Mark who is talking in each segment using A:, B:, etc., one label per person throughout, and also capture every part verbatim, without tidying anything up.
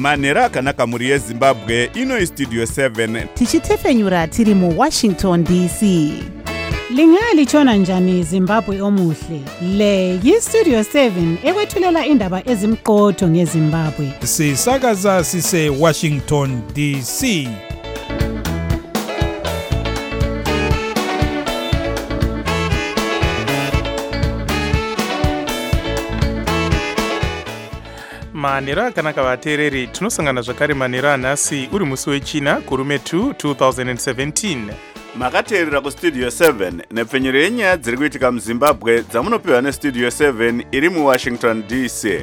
A: manhero akanaka mhuri yezimbabwe. Ino Studio seven
B: tichitefenyura tiri mu Washington D C.
C: Lingalitshona njani Zimbabwe omuhle? Le yi-Studio seven ekwethulela indaba ezimqotho ngeZimbabwe.
D: Sisakaza sise Washington D C.
E: Manhero akanaka vateereri, tinosangana zvakare manhero anhasi uri musi wechina kurume two two thousand seventeen.
A: makateerera kustudio seven nepfenyuro yenyaya dziri kuitika muzimbabwe dzamunopiwa nestudio seven iri muwashington D C.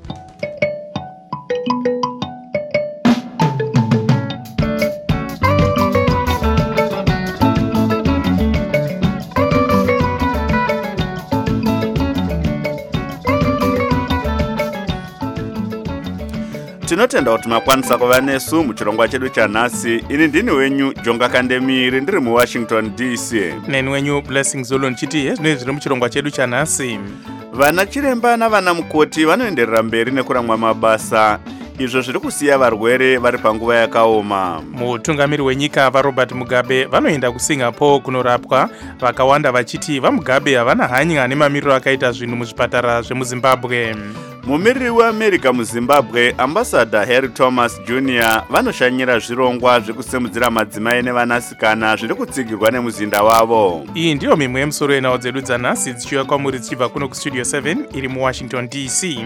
A: Tinotenda kuti makwanisa kuva nesu muchirongwa chedu chanhasi. Ini ndini wenyu Jonga Kandemiri ndiri muWashington D C.
E: Neni wenyu Blessing Zolo nchiti zvine zviri muchirongwa chedu chanhasi.
A: Vana chiremba navana mukoti vanoenderera mberi nekuramwa mabasa, izvo zviri kusiya varwere vari panguva yakaoma.
E: Mutungamiri wenyika vaRobert Mugabe vanoenda kuSingapore kunorapwa, vakawanda vachiti vaMugabe havana hanya nemamiriro akaita zvinhu muzvipatara zvemuZimbabwe.
A: Mumiriri weAmerica muZimbabwe, Ambassador Harry Thomas Junior vanoshanyira zvirongwa zvekusimudzira madzimai nevanasikana zviri kutsigirwa nemuzinda wavo.
E: Iyi ndiyo mimwe yemusoro yenhau dzedu dzanhasi dzichiuya kwamuri dzichibva kuno kustudio seven iri muWashington D C.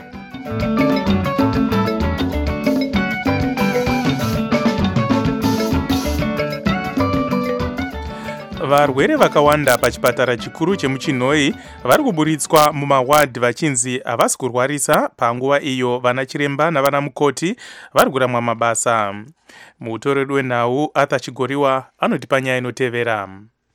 E: Varwere vakawanda pachipatara chikuru chemuChinoi vari kuburitswa mumawadhi vachinzi havasi kurwarisa panguva iyo vana chiremba navana mukoti vari kuramwa mabasa. Mutoreri wenhau Arthur Chigoriwa anotipa nyaya inotevera.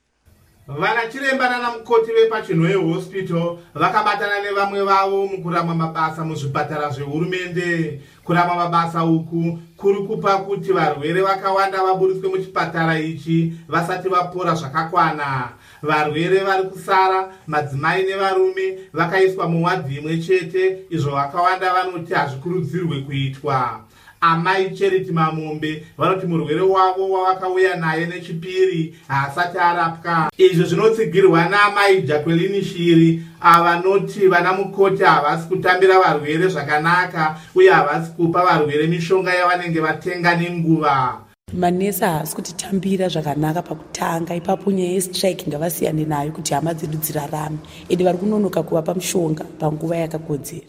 F: Vana chiremba nana mukoti vepachinoi hospital vakabatana nevamwe vavo mukuramwa mabasa muzvipatara zvehurumende. Kuramwa mabasa uku kuri kupa kuti varwere vakawanda vaburitswe muchipatara ichi vasati vapora zvakakwana. Varwere vari kusara, madzimai nevarume vakaiswa muwadhi imwe chete, izvo vakawanda vanoti hazvikurudzirwe kuitwa. Amai Charity Mamombe vanoti murwere wavo wavakauya naye nechipiri haasati arapwa. Izvo zvinotsigirwa naamai Jacqueline Shiri avanoti vana mukoti havasi kutambira varwere zvakanaka uye havasi kupa varwere mishonga yavanenge vatenga nenguva.
G: Manesi haasi kutitambira zvakanaka pakutanga, ipapo nyaya yestrike ngavasiyane nayo kuti hama dzedu dzirarame, ende vari kunonoka kuvapa mishonga panguva yakakodzera.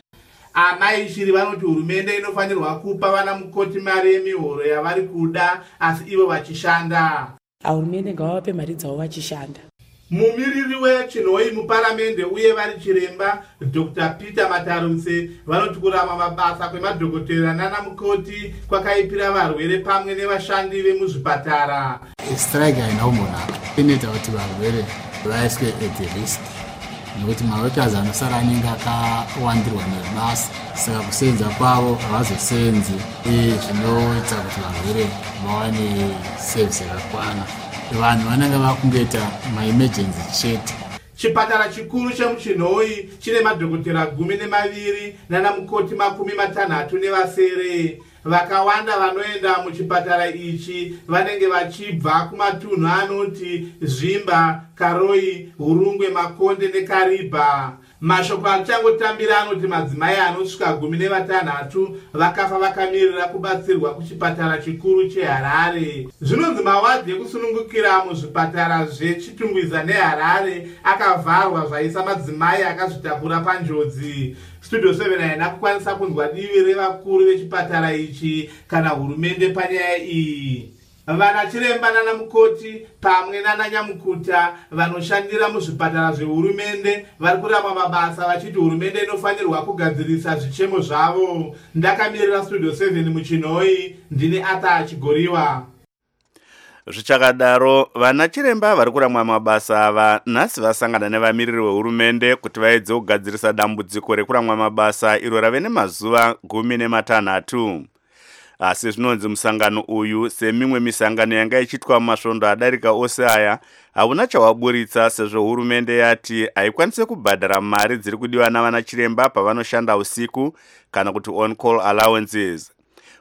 F: Amai Shiri vanoti hurumende inofanirwa kupa vana mukoti mari yemihoro yavari kuda asi ivo vachishanda.
G: Hurumende ngavape mari dzavo vachishanda.
F: Mumiriri wechinoi muparamende uye vari chiremba Doctor Peter Mataruse vanoti kurama mabasa kwemadhokotera nana mukoti kwakaipira varwere pamwe nevashandi vemuzvipatara.
H: Strike haina kumbonaka, inoita kuti varwere vaiswe at risk nokuti mawekers anosara anenge akawandirwa nebasa, saka kusenza kwavo havazosenzi zvinoita kuti varwere vawane service yakakwana. Vanhu vanenge vakungoita maemergency chete.
F: Chipatara chikuru chemuChinoi chine madhokotera gumi nemaviri nana mukoti makumi matanhatu nevasere. Vakawanda vanoenda muchipatara ichi vanenge vachibva kumatunhu anoti Zvimba, Karoi, Hurungwe, Makonde neKariba. Mashoko achangotambira anoti madzimai anosvika gumi nevatanhatu vakafa vakamirira kubatsirwa kuchipatara chikuru cheHarare. Zvinonzi mawadhi ekusunungukira muzvipatara zvechitungwiza neHarare akavharwa zvaisa madzimai akazvitakura panjodzi. Studio seven haina kukwanisa kunzwa divi revakuru vechipatara ichi kana hurumende panyaya iyi. Vana chiremba nana mukoti pamwe nana nyamukuta vanoshandira muzvipatara zvehurumende vari kurama mabasa vachiti hurumende inofanirwa kugadzirisa zvichemo zvavo. Ndakamirira Studio seven muChinoi, ndini Arthur Chigoriwa.
A: Zvichakadaro, vana chiremba vari kuramwa mabasa ava nhasi vasangana nevamiriri vehurumende kuti vaedze kugadzirisa dambudziko rekuramwa mabasa iro rave nemazuva gumi nematanhatu. Asi zvinonzi musangano uyu semimwe misangano yanga ichitwa mumasvondo adarika ose aya hauna chawaburitsa, sezvo hurumende yati haikwanise kubhadhara mari dziri kudiwa navana chiremba pavanoshanda usiku kana kuti on call allowances.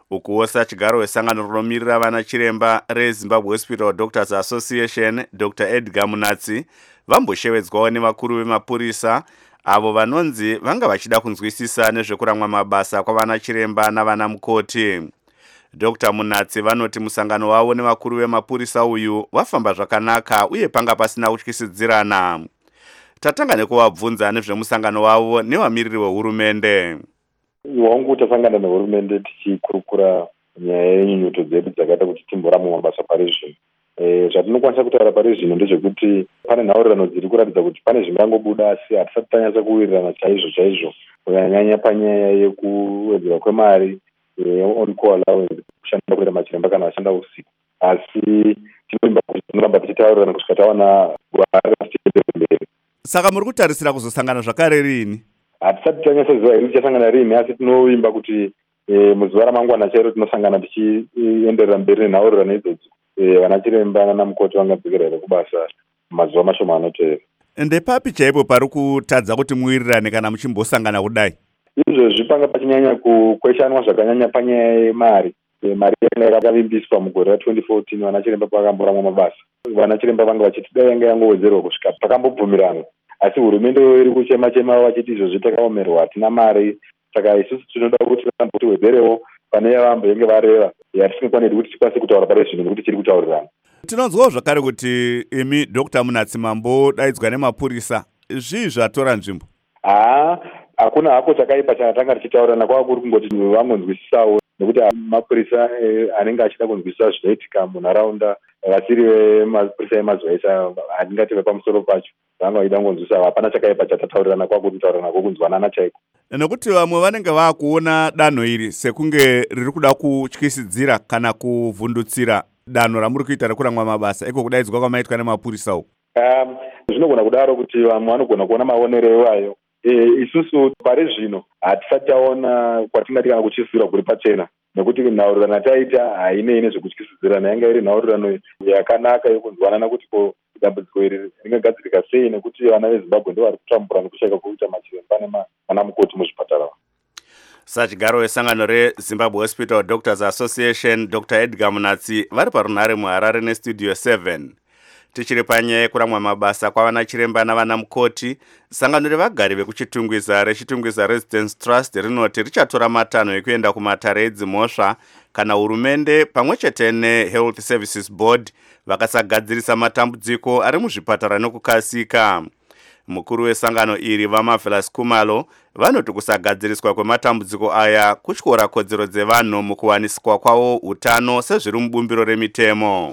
A: ukuwo sachigaro wesangano rinomirira vana chiremba reZimbabwe Hospital Doctors Association Doctor Edgar Munatsi vamboshevedzwawo nevakuru vemapurisa avo vanonzi vanga vachida kunzwisisa nezvekuramwa mabasa kwavana chiremba navana mukoti. Doctor Munatsi vanoti musangano wavo nevakuru vemapurisa uyu wafamba zvakanaka uye panga pasina kutyisidzirana. Tatanga nekuvabvunza nezvemusangano wavo nevamiriri vehurumende.
I: Wangu tasangana nehurumende tichikurukura nyaya yenyunyuto dzedu dzakaita kuti timboramwa mabasa pari zvino. E, zvatinokwanisa kutaura pari zvino ndezvekuti pane nhaurirano dziri kuratidza kuti pane zvingangobuda asi hatisati tanyatsa kuwirirana chaizvo chaizvo kunyanya panyaya yekuwedzerwa kwemari on call allowance kushanda kuita machiremba kana vashanda usiku. Asi tinovimba kuti tinoramba tichitaurirana kusvika taona gwara tichienda mberi.
A: Saka muri kutarisira kuzosangana zvakare rini?
I: Hatisati tanyatsoziva iri tichasangana rini asi tinovimba kuti e, muzuva ramangwana chairo tinosangana tichienderera mberi nenhaurirano idzodzo. E, vana chiremba nana mukoti vangadzokera here kubasa mazuva mashoma anoteera.
A: Ndepapi chaipo pari kutadza kuti muwirirane kana muchimbosangana kudai?
I: Izvozvi panga pachinyanya kukweshanwa zvakanyanya panyaya yemari. E, mari yanga yakavimbiswa mugore ra twenty fourteen vana chiremba pakamboramwa mabasa. Vana chiremba vanga vachiti dai yanga yangowedzerwa kusvika pakambobvumirana. Asi hurumende iri kuchema chema vachiti izvozvi takaomerwa hatina mari. Saka isusu tinoda kuti vambotiwedzerewo pane yavambenge vareva. Hatisingakwanisi kuti tikwanise kutaura pari zvino nekuti tiri kutaurirana.
A: Tinonzwawo zvakare kuti imi Doctor Munatsi mambodaidzwa nemapurisa. Zvii zvatora nzvimbo?
I: Haa, hakuna hako chakaipa chatanga tichitaurirana kwava kuri kungoti vangonzwisisawo nekuti mapurisa anenge achida kunzwisisa zvinoitika munharaunda vasiri vemapurisa emazuva ese hatingati vepamusoro pacho vanga vaida kungonzwisisa. Hapana chakaipa chatataurirana kwava kuti taurirana kwokunzwanana chaiko.
A: Nekuti vamwe vanenge vakuona danho iri sekunge riri kuda kutyisidzira kana kuvhundutsira danho ramuri kuita rekuramwa mabasa iko kudaidzwa kwamaitwa nemapurisawo.
I: Um, zvinogona kudaro kuti vamwe vanogona kuona maonero evayo. E, isusu pari zvino hatisati taona kwatingati kana kutyisidzira kuri pachena nekuti nhaurirano taita hainei nezvekutyisidzirana yanga iri nhaurirano yakanaka yokunzwanana kuti ko dambudziko iri ringagadzirika sei nekuti vana veZimbabwe ndo vari kutambura nekushayika kwokuita machiremba nevana mukoti muzvipatara.
A: Sachigaro wesangano reZimbabwe Hospital Doctors Association Doctor Edgar Munatsi vari parunhare muHarare nestudio seven. Tichiri panyaya yekuramwa mabasa kwavana chiremba navana mukoti, sangano revagari vekuchitungwiza rechitungwiza Residence Trust rinoti richatora matanho ekuenda kumatare edzimhosva kana hurumende pamwechete neHealth Services Board vakasagadzirisa matambudziko ari muzvipatara nokukasika. Mukuru wesangano iri vaMarvelous Kumalo vanoti kusagadziriswa kwematambudziko aya kutyora kodzero dzevanhu mukuwaniswa kwavo utano sezviri mubumbiro remitemo.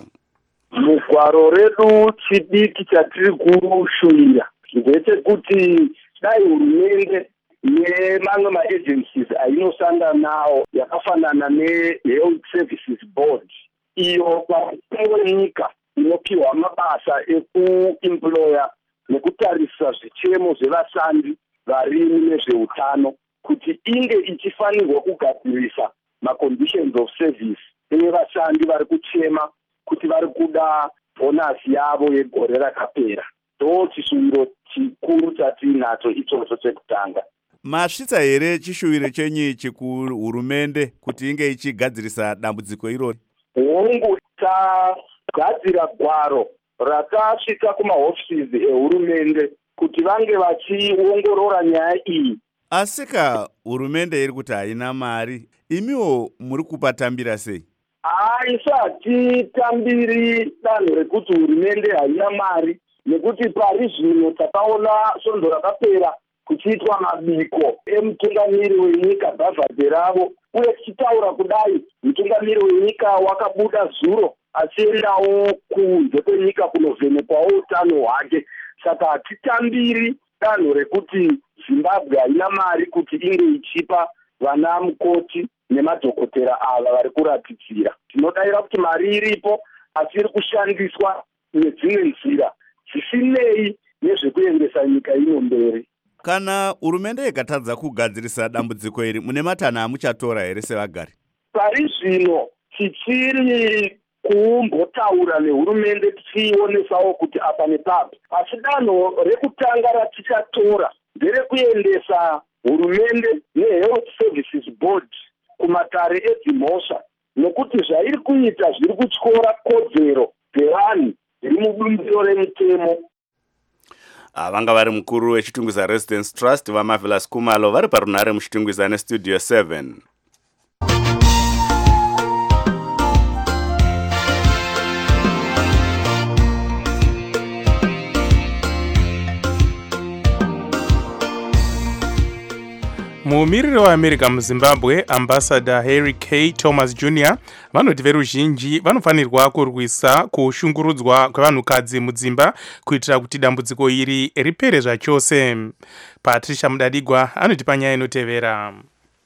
J: Mugwaro redu chidiki chatiri kushuvira ndechekuti dai hurumende nemamwe maagencies ainosanga nawo yakafanana neHealth Services Board iyo pamutengo wenyika inopiwa mabasa ekuemploya nekutarisa zvichemo zvevashandi varimi nezveutano kuti inge ichifanirwa kugadzirisa maconditions of service evashandi vari kuchema kuti vari kuda bonasi yavo yegore rakapera. Ndo chishuviro chikuru chatinacho ichocho chekutanga.
A: Masvitsa here chishuviro chenyu ichi kuhurumende kuti inge ichigadzirisa dambudziko irori?
J: Hongu tagadzira gwaro rakasvika kumahofisi ehurumende kuti vange vachiongorora nyaya iyi.
A: Asika hurumende iri kuti haina mari, imiwo muri kupatambira sei?
J: Haisati tambiri danho rekuti hurumende haina mari nekuti pari zvino takaona svondo rakapera kuchiitwa mabiko emutungamiri wenyika bhavhadhe ravo uye tichitaura kudai mutungamiri wenyika wakabuda zuro achiendawo kunze kwenyika kunovhenekwawo utano hwake. Saka hatitambiri danho rekuti Zimbabwe haina mari kuti inge ichipa vana mukoti nemadhokotera ava vari kuratidzira. Tinodaira kuti mari iripo asi iri kushandiswa nedzimwe nzira zvisinei nezvekuendesa nyika ino mberi.
A: Kana hurumende ikatadza kugadzirisa dambudziko iri mune matanho amuchatora here sevagari?
J: Pari zvino tichiri kumbotaura nehurumende tichionesawo kuti apa nepapa, asi danho rekutanga ratichatora nderekuendesa hurumende neHealth Services Board kumatare edzimhosva, nokuti zvairi kuita zviri kutyora kodzero dzevanhu zviri mubumbiro remutemo.
A: Vanga vari mukuru wechitungwiza Residence Trust vaMarvelous Kumalo vari parunhare muchitungwiza nestudio seven.
E: Mumiriri weAmerica muZimbabwe, Ambassador Harry K. Thomas Junior vanoti veruzhinji vanofanirwa kurwisa kushungurudzwa kwevanhukadzi mudzimba kuitira kuti dambudziko iri ripere zvachose. Patricia Mudadigwa anoti panyaya inotevera.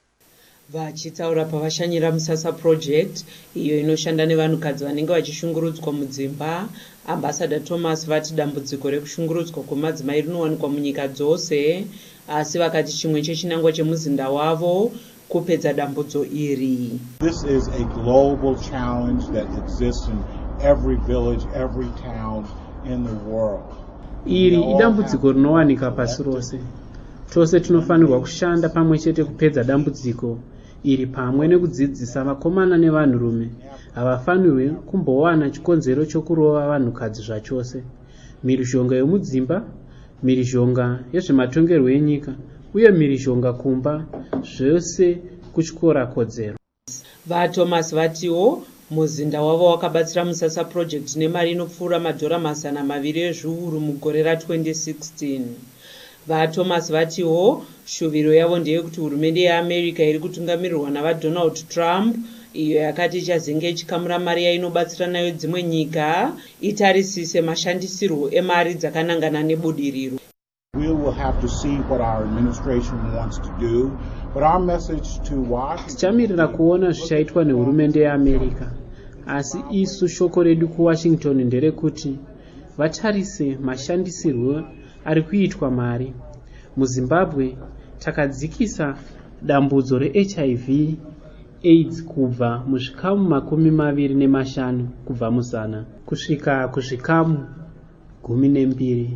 K: Vachitaura pavashanyira Musasa Project iyo inoshanda nevanhukadzi vanenge vachishungurudzwa mudzimba, Ambassador Thomas vati dambudziko rekushungurudzwa kwemadzimai rinowanikwa munyika dzose, asi vakati chimwe chechinangwa chemuzinda wavo kupedza dambudzo iri.
L: This is a global challenge that exists in every village, every town in the world.
M: Iri idambudziko rinowanika pasi rose. Tose tinofanirwa kushanda pamwe chete kupedza dambudziko iri pamwe nekudzidzisa vakomana nevanhurume havafanirwi kumbowana chikonzero chokurova vanhukadzi zvachose. Mhirizhonga yomudzimba, mhirizhonga yezvematongerwo enyika uye mhirizhonga kumba, zvose kutyora kodzero.
K: VaThomas vatiwo muzinda wavo wakabatsira Musasa Project nemari inopfuura madhora mazana maviri ezviuru mugore ra-twenty sixteen. VaThomas vatiwo shuviro yavo ndeyekuti hurumende yeAmerica iri kutungamirirwa navaDonald Trump, iyo yakati ichazenge ichikamura mari yainobatsira nayo dzimwe nyika, itarisise mashandisirwo emari dzakanangana nebudiriro.
L: We will have to see what our administration wants to do, but our message to Washington.
M: Tichamirira kuona zvichaitwa nehurumende yeAmerica, asi isu shoko redu kuWashington nderekuti vatarise mashandisirwo ari kuitwa mari. MuZimbabwe takadzikisa dambudzo reH I V AIDS kubva muzvikamu makumi maviri nemashanu kubva muzana kusvika kuzvikamu gumi nembiri.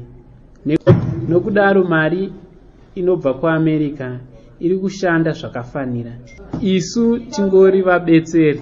M: Nokudaro mari inobva kuAmerica iri kushanda zvakafanira. Isu tingori vabetseri.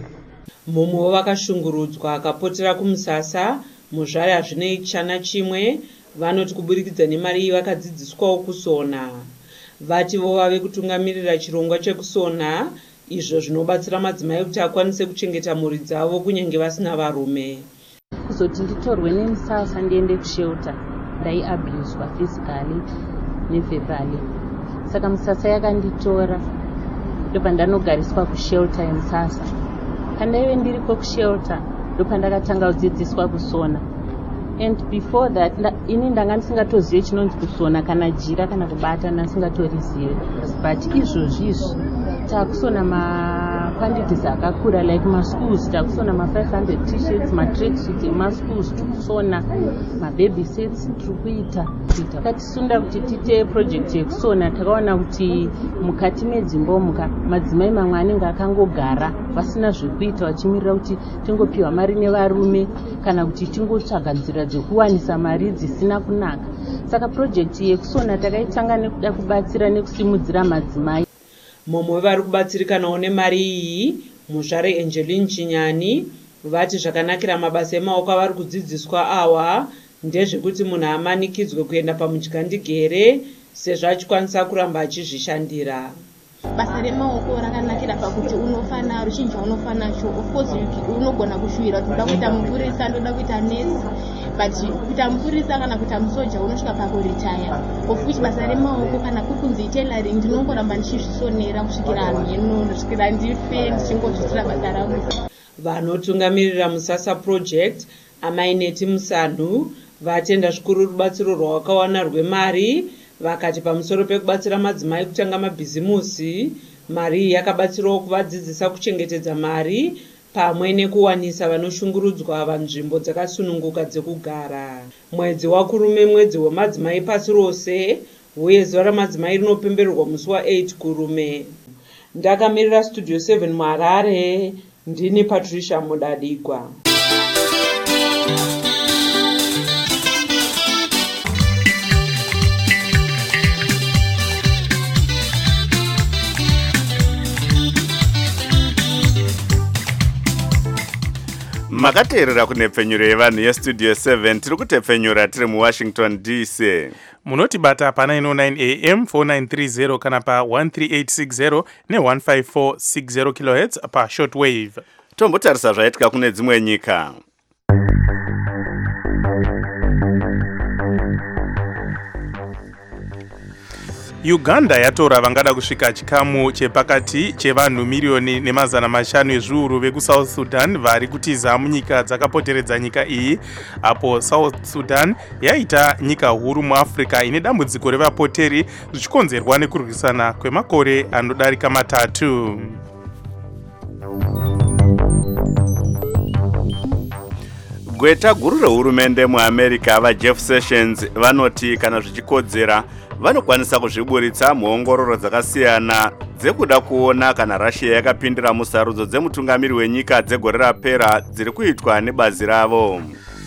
K: Mumwe vakashungurudzwa akapotera kumusasa muzvare hazvinei chana chimwe, vanoti kuburikidza nemari iyi vakadzidziswawo kusona. Vati vo vave kutungamirira chirongwa chekusona, izvo zvinobatsira madzimai kuti akwanise kuchengeta mhuri dzavo kunyange vasina varume.
N: Kuzoti nditorwe nemusasa ndiende kushelter, ndaiabuswa physically neverbally. Saka musasa yakanditora ndopandanogariswa kushelter yemusasa. Pandaive ndiriko kushelter ndopandakatanga kudzidziswa kusona. And before that, ini ndanga ndisingatozive chinonzi kusona kana jira kana kubata, ndasingatorizive. But izvozvi izvi takusona maquantities akakura, like maschools takusona ma five hundred t-shirts, matracksuits emaschools tikusona, mababy sets tiri kuita. Tatisunda kuti tite project yekusona, takaona kuti mukati medzimba muka madzimai mamwe anenge akangogara vasina zvekuita vachimirira kuti tingopiwa mari nevarume kana kuti tingotsvaga nzira dzekuwanisa mari dzisina kunaka. Saka project yekusona takaitanga nekuda kubatsira nekusimudzira madzimai.
K: Mumwe vari kubatsirikanawo nemari iyi muzvare Angeline Chinyani vati zvakanakira mabasa emaoko avari kudzidziswa awa ndezvekuti munhu amanikidzwe kuenda pamudyandegere sezvo achikwanisa kuramba achizvishandira.
O: Basa remaoko rakanakira pakuti unofana rushinji unofana nacho, of course unogona kushuwira kuti ndoda kuita mupurisa, ndoda kuita nesi, but kuita mupurisa kana kuita musoja unosvika pakuritaya. Of which basa remaoko kana kukunzi tailoring ndinongoramba ndichizvisonera kusvikira anhu kusvikira ndife ndichingozvitira basa rangu.
K: Vanotungamirira Musasa Project, Amaineti Musanhu, vatenda zvikuru rubatsiro rwakawana rwemari, vakati pamusoro pekubatsira madzimai kutanga mabhizimusi, mari yakabatsirawo kuvadzidzisa kuchengetedza mari pamwe nekuwanisa vanoshungurudzwa vanzvimbo dzakasununguka dzekugara. Mwedzi wakurume mwedzi wemadzimai pasi rose, uye zuva ramadzimai rinopembererwa musi wa-eight kurume. Ndakamirira studio seven muHarare, ndini Patricia Mudadigwa.
A: makateerera kunepfenyuro yevanhu yestudio seven tiri kutepfenyura tiri muwashington D C.
E: munotibata pa nine oh nine A M four nine three zero kana pa one three eight six zero ne one five four six zero kilohertz pa shortwave.
A: Tombotarisa zvaitika kune dzimwe nyika.
E: Uganda yatora vangada kusvika chikamu chepakati chevanhu miriyoni nemazana mashanu ezviuru vekusouth Sudan vari kutiza munyika dzakapoteredza nyika iyi, apo South Sudan yaita nyika huru muAfrica ine dambudziko revapoteri zvichikonzerwa nekurwisana kwemakore anodarika matatu.
A: Gweta guru rehurumende muAmerica vaJeff Sessions vanoti kana zvichikodzera vanokwanisa kuzviburitsa muongororo dzakasiyana dzekuda kuona kana Russia yakapindira musarudzo dzemutungamiri wenyika dzegore rapera dziri kuitwa nebazi ravo.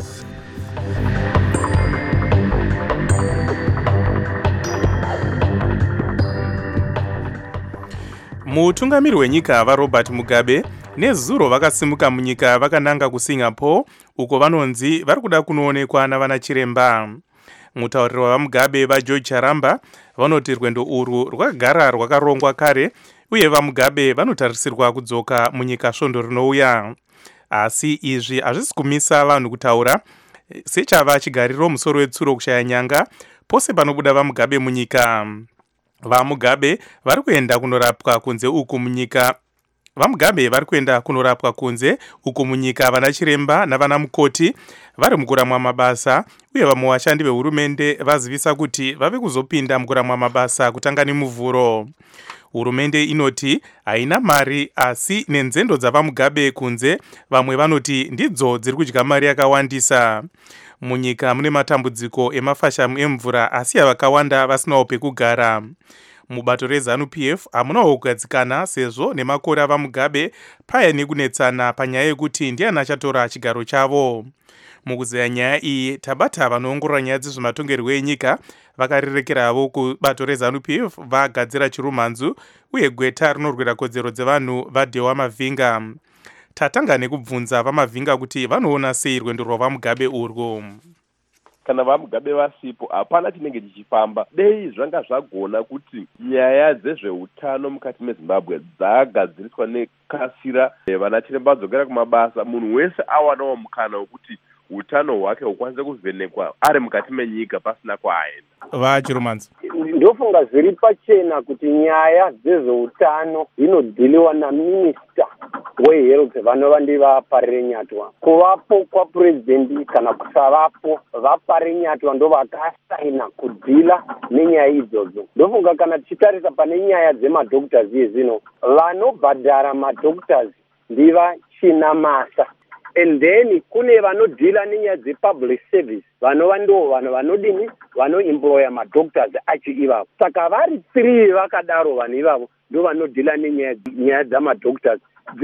E: Mutungamiri wenyika vaRobert Mugabe nezuro vakasimuka munyika vakananga kuSingapore uko vanonzi vari kuda kunoonekwa navana chiremba. Mutauriri waMugabe vaGeorge Charamba vanoti rwendo urwu rwakagara rwakarongwa kare uye vaMugabe vanotarisirwa kudzoka munyika svondo rinouya. Asi izvi hazvisi kumisa vanhu kutaura sechava chigariro musoro wetsuro kushaya nyanga pose panobuda vaMugabe munyika. VaMugabe vari kuenda kunorapwa kunze uku munyika VaMugabe vari kuenda kunorapwa kunze uko munyika vana chiremba navana mukoti vari mukuramwa mabasa uye vamwe vashandi vehurumende vazivisa kuti vave kuzopinda mukuramwa mabasa kutanga nemuvhuro. Hurumende inoti haina mari asi nenzendo dzavaMugabe kunze vamwe vanoti ndidzo dziri kudya mari yakawandisa. Munyika mune matambudziko emafashamu emvura asi vakawanda vasinawo pekugara. Mubato reZANU P F hamunawo kugadzikana sezvo nemakore avaMugabe paya nekunetsana panyaya yekuti ndiani achatora chigaro chavo. Mukuzeya nyaya iyi tabata vanoongorora nyaya dzezvematongerwo enyika vakarerekeravo kubato reZANU P F vagadzira chirumhanzu uye gweta rinorwira kodzero dzevanhu vaDewa Mavhinga. Tatanga nekubvunza vaMavhinga kuti vanoona sei rwendo rwavaMugabe urwu.
P: Kana vaMugabe vasipo hapana chinenge chichifamba. Dei zvanga zvagona kuti nyaya dzezveutano mukati meZimbabwe dzagadziriswa nekasira vana chiremba vadzokera kumabasa, munhu wese awanawo mukana wekuti utano hwake hukwanise kuvhenekwa ari mukati menyika pasina kwaaenda.
E: VaChirumanzi
J: ndofunga zviri pachena kuti nyaya dzezveutano dzinodhiliwa naminista wehealth vanova ndivaparire nyatwa. Kuvapo kwapurezidendi kana kusavapo vaparire nyatwa ndo vakasaina kudhila nenyaya idzodzo. Ndofunga kana tichitarisa pane nyaya dzemadhoktors izvino vanobhadhara madhoktors ndiva Chinamasa. And then kune vanodhila nenyaya dzepublic service vanova ndo vanhu vanodini vanoemploya madhoktors acho ivavo. Saka vari three vakadaro vanhu ivavo ndo vanodhila nenyaya dzamadhoktors.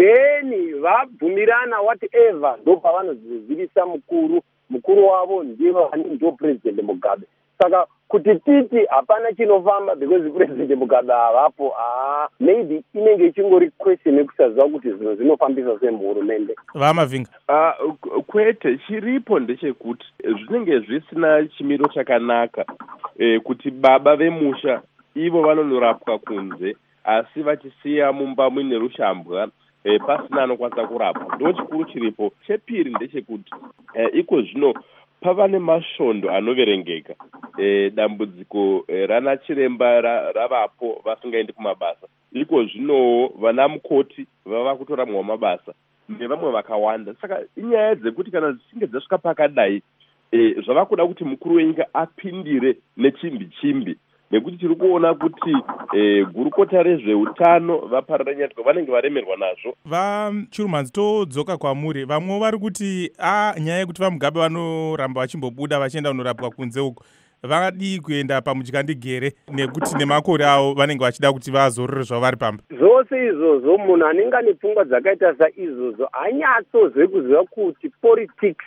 J: Then vabvumirana whatever ndo pavanozivisa mukuru mukuru wavo ndivo ndo president Mugabe. Saka kuti titi hapana chinofamba because president Mugabe havapo, ah maybe inenge ichingori question yekusaziva kuti zvinhu zvinofambisa sei muhurumende.
E: VaMavhinga
P: uh, kwete chiripo ndechekuti zvinenge zvisina chimiro chakanaka eh, kuti baba vemusha ivo vanonorapwa kunze asi vachisiya mumba muine rushambwa eh, pasina anokwanisa kurapwa. Ndo chikuru chiripo. Chepiri ndechekuti eh, iko zvino pava nemasvondo anoverengeka. E, dambudziko e, rana chiremba ra, ravapo vasingaendi kumabasa. Iko zvino vana mukoti vava kutoramwa mabasa nevamwe vakawanda. Saka inyaya dzekuti kana dzichinge dzasvika pakadai e, zvava kuda kuti mukuru wenyika apindire nechimbi chimbi nekuti tiri kuona kuti e, gurukota rezveutano vaparira nyatwa vanenge varemerwa nazvo.
E: VaChirumanzi todzoka kwamuri, vamwe vari kuti a nyaya yekuti vaMugabe vanoramba vachimbobuda vachienda kunorapwa kunze uko vadi kuenda pamuchikandigere nekuti nemakore avo vanenge vachida kuti vazorore zvavo vari pamba.
Q: Zvose izvozvo munhu anenge ane pfungwa dzakaita saizvozvo anyatsozve kuziva kuti politics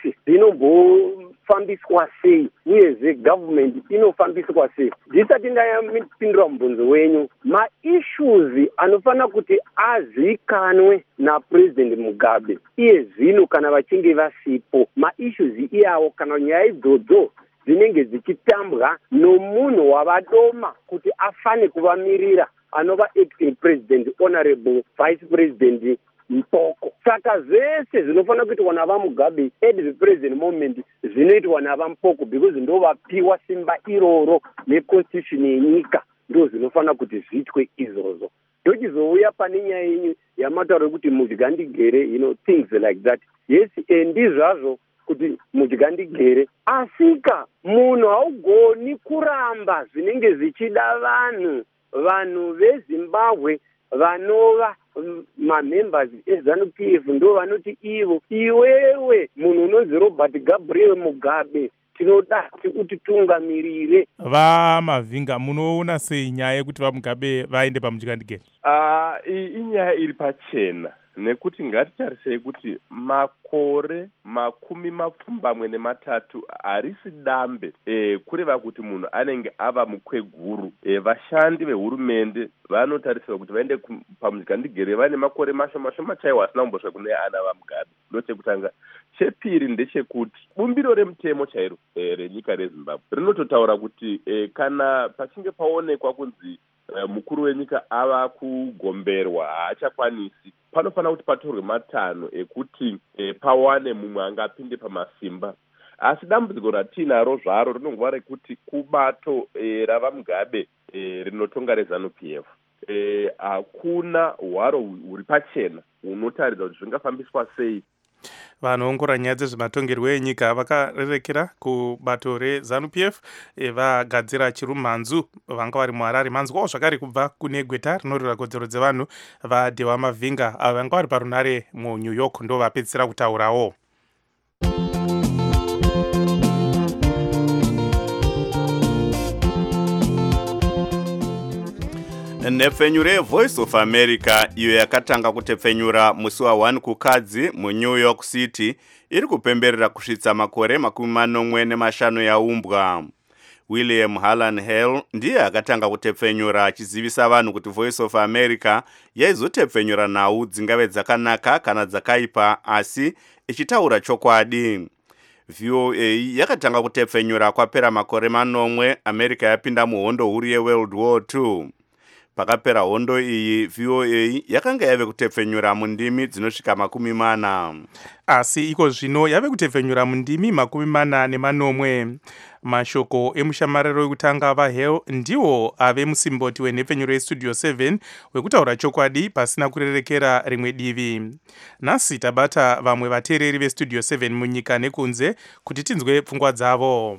Q: dzinombofambiswa sei uyezve government inofambiswa sei. Ndisati ndayapindura mubvunzo wenyu, maissues anofanira kuti azikanwe naPresident Mugabe iye zvino kana vachinge vasipo, maissues iyawo kana nyaya idzodzo dzinenge dzichitambwa nomunhu wavadoma kuti afane kuvamirira anova acting president honorable vice president Mpoko. Saka zvese zvinofanira kuitwa navaMugabe at the present moment zvinoitwa navaMpoko because ndo vapiwa simba iroro neconstitution yenyika, ndo zvinofanira kuti zviitwe izvozvo. Ndochizouya pane nyaya yenyu yamataura kuti muchigandigere, you know, things like that. Yes, ndizvazvo kuti muchigandigere, asika munhu haugoni kuramba zvinenge zvichida vanhu vanhu veZimbabwe vanova mamembers eZANU P F ndo vanoti ivo iwewe munhu unonzi Robert Gabriel Mugabe tinoda kuti tungamirire.
E: VaMavinga, munoona sei nyaya yekuti vaMugabe vaende pamuchikandigere?
P: Ah, uh, inyaya iri pachena nekuti ngatitarisei kuti makore makumi mapfumbamwe nematatu harisi dambe e, kureva kuti munhu anenge ava mukweguru. E, vashandi vehurumende vanotarisirwa kuti vaende pamuchikandigere vane makore mashoma shoma chaiwo asina kumbosvika kune ana vaMugabe. Ndochekutanga. Chepiri ndechekuti bumbiro remutemo chairo e, renyika reZimbabwe rinototaura kuti e, kana pachinge paonekwa kunzi e, mukuru wenyika ava kugomberwa haachakwanisi, panofanira kuti patorwe matanho ekuti e, pawane mumwe angapinde pamasimba. Asi dambudziko ratinaro zvaro rinongova rekuti kubato e, ravaMugabe e, rinotonga reZANU P F hakuna e, hwaro huri pachena unotaridza kuti zvingafambiswa sei.
E: Vanoongorora nyaya dzezvematongerwo enyika vakarerekera kubato reZANU P F e, vagadzira chirumhanzu vanga vari muHarare. Manzwawo zvakare kubva kune gweta rinorwira kodzero dzevanhu vaDhewa Mavinga avo vanga vari parunare muNew York ndo vapedzisira kutaurawo.
A: Nhepfenyuro yeVoice of America iyo yakatanga kutepfenyura musi wa one kukadzi muNew York City iri kupemberera kusvitsa makore makumi manomwe nemashanu yaumbwa. William Hallan Hale ndiye akatanga kutepfenyura achizivisa vanhu kuti Voice of America yaizotepfenyura nhau dzingave dzakanaka kana dzakaipa asi ichitaura chokwadi. V O A yakatanga kutepfenyura kwapera makore manomwe America yapinda muhondo huru yeWorld War Two. Pakapera hondo iyi V O A yakanga yave kutepfenyura mundimi dzinosvika makumi mana.
E: Asi iko zvino yave kutepfenyura mundimi makumi mana nemanomwe. Mashoko emushamariro wekutanga vaHale ndiwo ave musimboti wenhepfenyuro yeStudio seven wekutaura chokwadi pasina kurerekera rimwe divi. Nhasi tabata vamwe vateereri veStudio seven munyika nekunze kuti tinzwe pfungwa dzavo.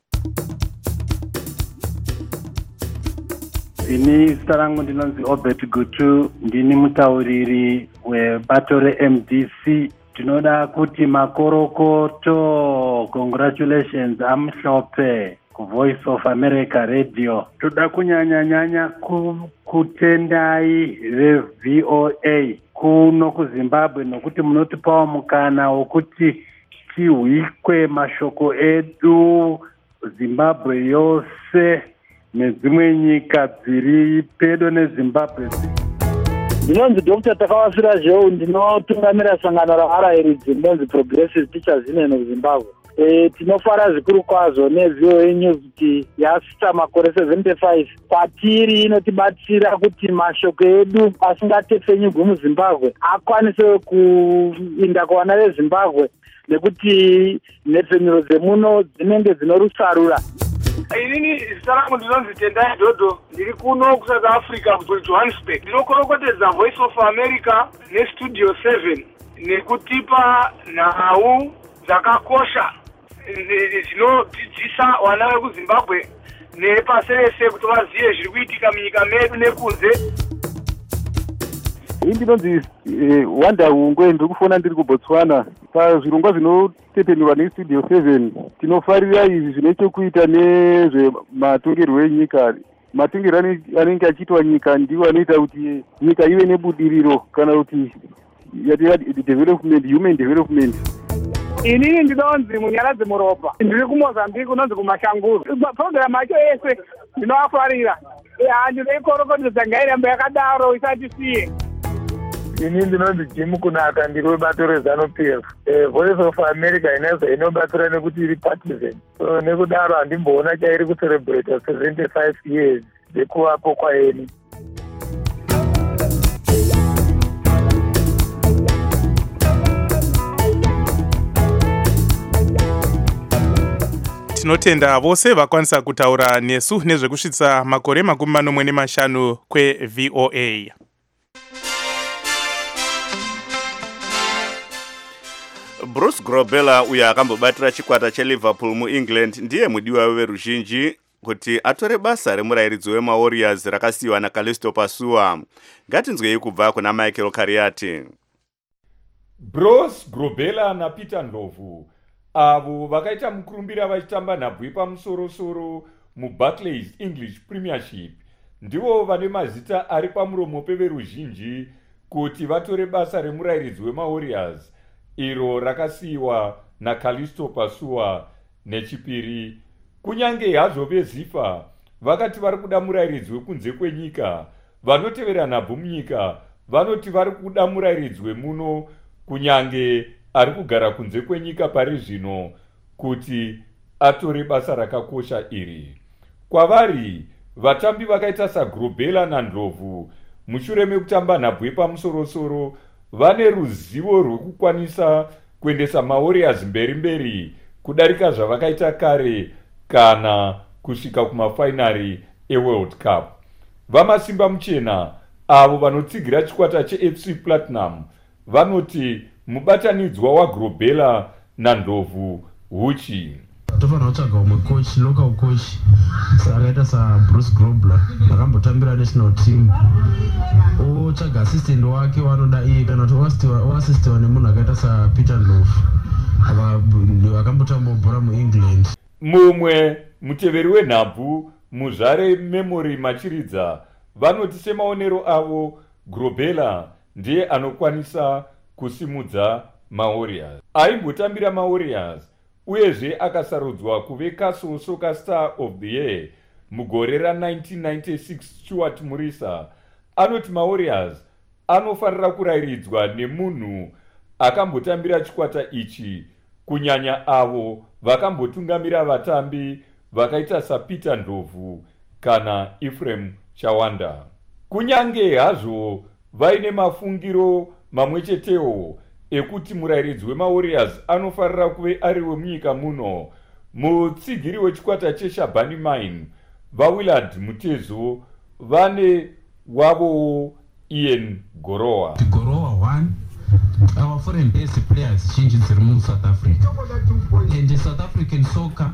R: Ini zita rangu ndinonzi Obert Gutu, ndini mutauriri webato reM D C. Tinoda kuti makorokoto, congratulations amhlope ku Voice of America Radio. Toda kunyanya nyanya ku, kutendai veV O A kuno kuZimbabwe nokuti munotipawo mukana wokuti tihwikwe mashoko edu Zimbabwe yose nedzimwe nyika dziri pedo neZimbabwe.
J: Ndinonzi Doctor Takawasira Zhou, ndinotungamira sangano ravarairidzi ndinonzi Progressive Teachers Union of Zimbabwe. E, tinofara zvikuru kwazvo neV O A News kuti yasvitsa makore seventy-five kwatiri inotibatsira kuti mashoko edu asingatepfenyurwi muZimbabwe akwanise kuinda kuvana veZimbabwe nekuti nhepfenyuro dzemuno dzinenge dzinorusarura.
S: Inini zita rangu ndinonzi Tendai Dodo, ndiri kuno kuSouth Africa kuJohannesburg. Ndinokorokotedza Voice of America neStudio seven nekutipa nhau dzakakosha dzinodzidzisa vana vekuZimbabwe nepasi rese kuti vazive zviri kuitika munyika medu nekunze.
T: indinonzi wanda ungwe ndiri kufona ndiri kubotswana pazvirongwa zvinotepenurwa nestudio seven tinofarira izvi zvine chekuita nezvematongerwo enyika. Matongerwo anenge achiitwa nyika ndiwo anoita kuti nyika ive nebudiriro kana kuti yativa development, human development.
S: Inini ndinonzi Munyaradzi Muropa, ndiri kuMozambique unonzi kuMashanguru. Program yacho yese ndinoafarira. Handidei korokodza ngairamba yakadaro isatisiye.
U: Ini ndinonzi Jim Kunaka, ndiri webato reZANU-P F. Voice of America inezvo inobatsira nekuti iri partisan. So nekudaro handimboona chairi kucelebrate seventy-five years dzekuvapo kwaeni.
E: tinotenda vose vakwanisa kutaura nesu nezvekusvitsa makore makumi manomwe nemashanu kwe-V O A.
A: Bruce Grobbelaar uyo akambobatira chikwata cheLiverpool muEngland ndiye mudiwa veruzhinji kuti atore basa remurairidzi wemaWarriors rakasiyiwa naCallisto Pasua. Ngatinzwei kubva kuna Michael Kariati.
V: Bruce Grobbelaar naPeter Ndlovu avo vakaita mukurumbira vachitamba nhabvu yepamusoro-soro muBarclays English Premiership ndivo vane mazita ari pamuromo peveruzhinji kuti vatore basa remurairidzi wemaWarriors iro rakasiyiwa naCallisto Pasua nechipiri. Kunyange hazvo vezifa vakati vari kuda murairidzi wekunze kwenyika, vanotevera nhabvu munyika vanoti vari kuda murairidzi wemuno kunyange ari kugara kunze kwenyika pari zvino kuti atore basa rakakosha iri. Kwavari vatambi vakaita saGrobbelaar naNdlovu mushure mekutamba nhabvu yepamusoro-soro vane ruzivo rwekukwanisa kuendesa maWarriors mberi mberi kudarika zvavakaita kare kana kusvika kumafainari eWorld Cup. Vamasimba muchena avo vanotsigira chikwata cheF C Platinum vanoti mubatanidzwa waGrobbelaar naNdlovu huchi.
W: Tofanira kutsvaga umwe coach, local coach akaita saBruce Grobbelaar akambotambira national team. Otsvaga assistant wake wanoda iye kana kuti oassistiwa nemunhu akaita saPeter Ndlovu akambotamba bhora muEngland.
V: Mumwe muteveri wenhabvu muzvare Memory Machiridza vanoti semaonero avo Grobbelaar ndiye anokwanisa kusimudza maWarriors. Aimbotambira maWarriors uyezve akasarudzwa kuve Castle Soccer Star of the Year mugore ra-nineteen ninety-six. Stuart Murisa anoti maWarriors anofanira kurairidzwa nemunhu akambotambira chikwata ichi kunyanya avo vakambotungamira vatambi vakaita saPeter Ndlovu kana Ephraim Chawanda. Kunyange hazvo vaine mafungiro mamwe chetewo ekuti murairidzi wemaWarriors anofarira kuve ari wemunyika muno, mutsigiri wechikwata cheShabani Mine vaWillard Mutezo vane wavowo Ian Gorowa.
W: Gorowa one, our foreign based players changing the South Africa. And the South African soccer,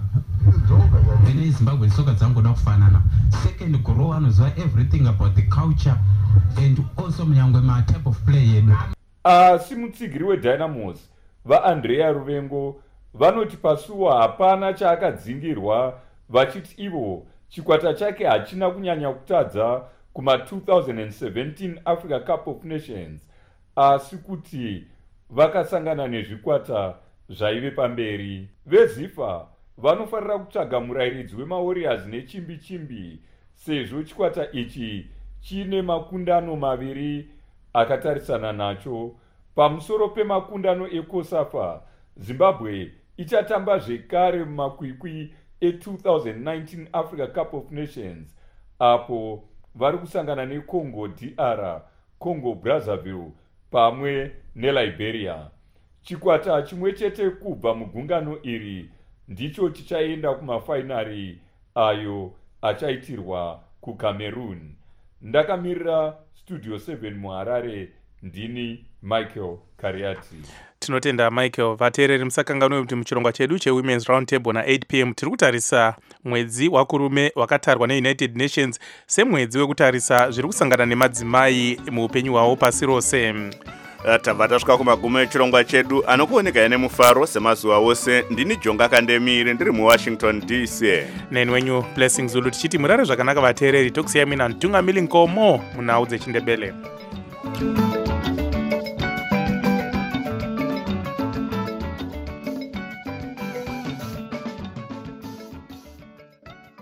W: ene Zimbabwe soccer dzangoda kufanana. Second, Gorowa knows everything about the culture and also mnyangwe ma type of play yedu.
V: Asi mutsigiri weDynamos vaAndrea Ruvengo vanoti Pasua hapana chaakadzingirwa vachiti ivo chikwata chake hachina kunyanya kutadza kuma two thousand seventeen Africa Cup of Nations, asi kuti vakasangana nezvikwata zvaive pamberi. Vezifa vanofarira kutsvaga murairidzi wemaWarriors nechimbi chimbi sezvo chikwata ichi chine makundano maviri akatarisana nacho. Pamusoro pemakundano eCOSAFA, Zimbabwe ichatamba zvekare mumakwikwi e-two thousand nineteen Africa Cup of Nations apo vari kusangana neCongo D R, Congo Brazzaville pamwe neLiberia. Chikwata chimwe chete kubva mugungano iri ndicho chichaenda kumafainari ayo achaitirwa kuCameroon. Ndakamirira Studio seven muHarare, ndini Michael Kariati.
E: Tinotenda Michael. Vateereri musakanganwe kuti muchirongwa chedu cheWomen's Roundtable na eight p m tiri kutarisa mwedzi wakurume wakatarwa neunited nations semwedzi wekutarisa zviri kusangana nemadzimai muupenyu hwavo pasi rose.
A: Tabva tasvika kumagumo echirongwa chedu anokuoneka nemufaro semazuva ose. Ndini Jonga Kandemire ndiri muWashington D C.
E: Neni wenyu Blessing Zulu tichiti murare zvakanaka vateereri. Tokusiyai mina Ntungamili Nkomo munhau dzechindebele.